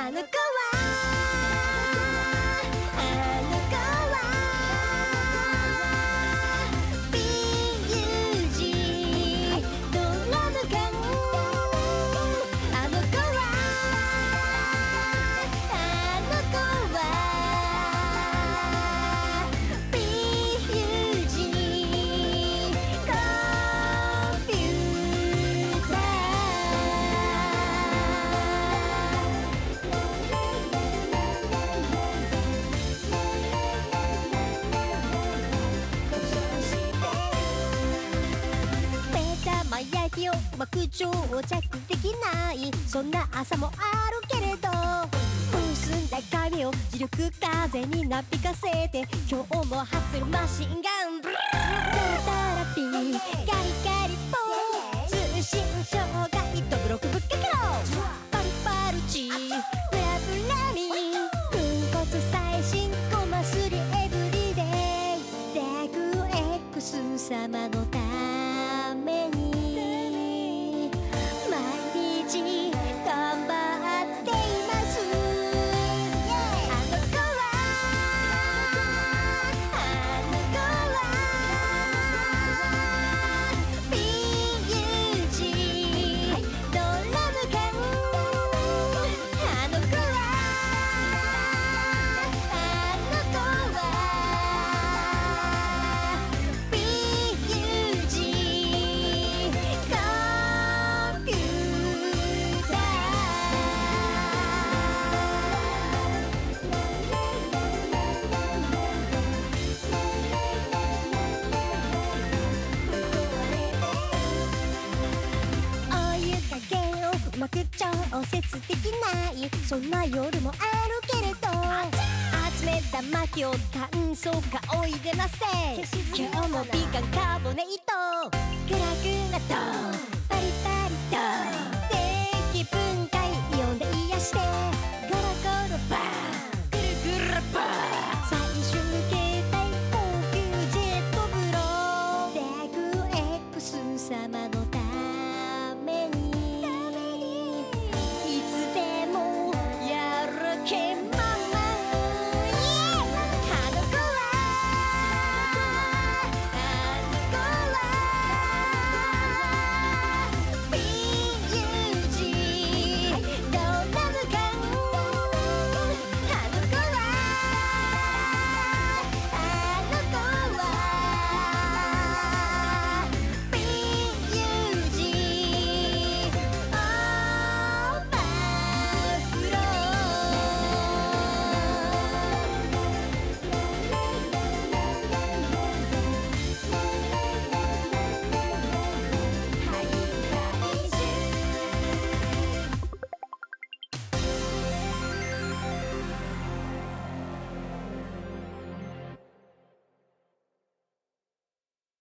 あの子はあの子は BUG ドラム缶あの子はあの子は BUG コンピュータ目玉焼きをうまく装着できない、そんな朝もあるけれど、結んだ髪を磁力風になびかせて、今日もハッスルマシンガンブルータラピーガリガリポー通信障害とブロックぶっかけろパルパルチブラブラミ粉骨最新コマスリエブリデイダーク X 様のために毎日頑張っています。あの子はあの子は BUG ドラム缶あの子はあの子は BUG コンピュータお湯加減をうまく調節できない、そんな夜もあるけれど、集めた薪を炭素化おいでなせ、今日も美顔カーボネイトクラクラとパリパリと